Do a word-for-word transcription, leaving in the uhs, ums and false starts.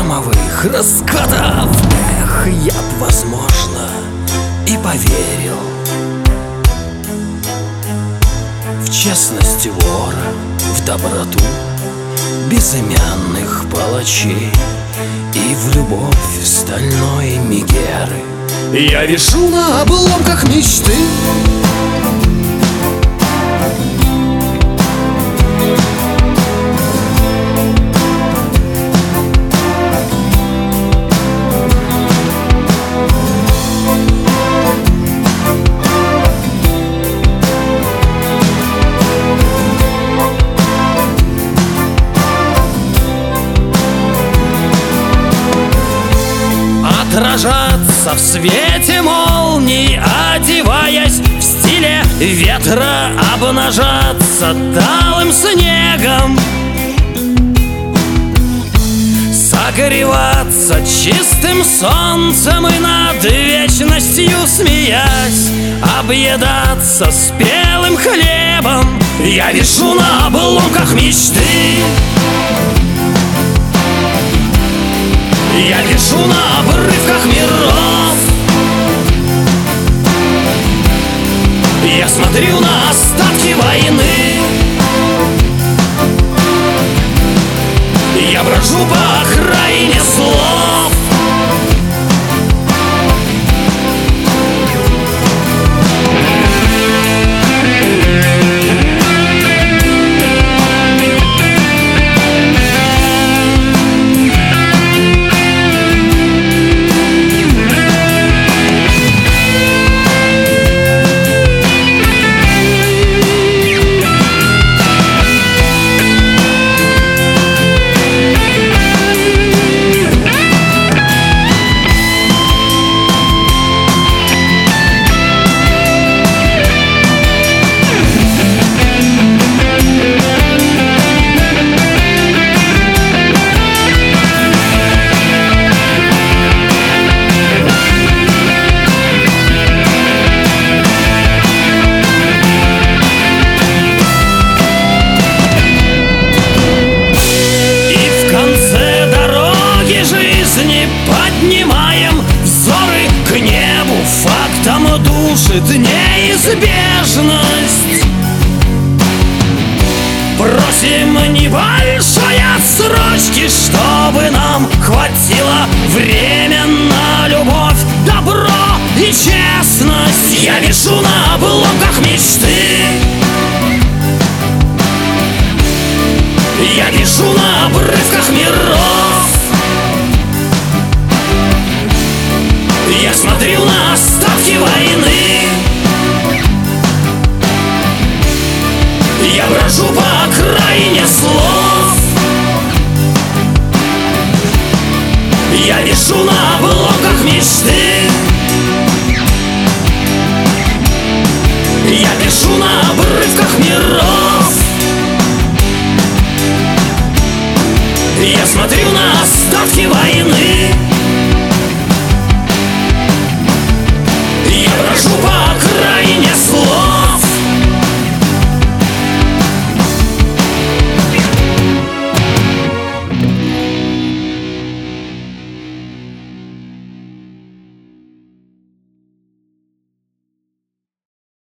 громовых раскатов. Эх, я б, возможно, и поверил в честность вора, в доброту безымянных палачей и в любовь стальной Мегеры. Я вишу на обломках мечты. Отражаться в свете молний, одеваясь в стиле ветра, обнажаться талым снегом, согреваться чистым солнцем и над вечностью смеясь, объедаться спелым хлебом. Я вишу на обломках мечты. Я вишу на обрывках миров. Я смотрю на остатки войны. Я брожу по окраине слов. Поднимаем взоры к небу, фактом душит неизбежность. Просим небольшой отсрочки, чтобы нам хватило время на любовь, добро и честность. Я вишу на обломках мечты. Я вишу на обрывках миров. Я смотрю на остатки войны. Я брожу по окраине слов. Я вишу на обломках мечты. Я вишу на обрывках миров. Я смотрю на остатки войны.